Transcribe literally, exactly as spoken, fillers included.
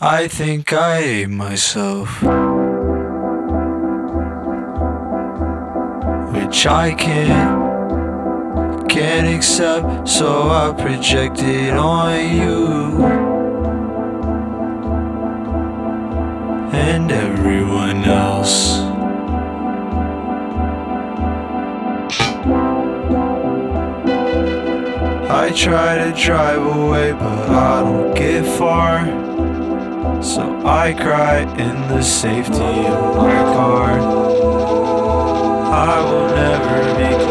I think I hate myself, which I can't, can't accept, so I project it on you and everyone else. I try to drive away, but I don't get far, so I cry in the safety of my car. I will never be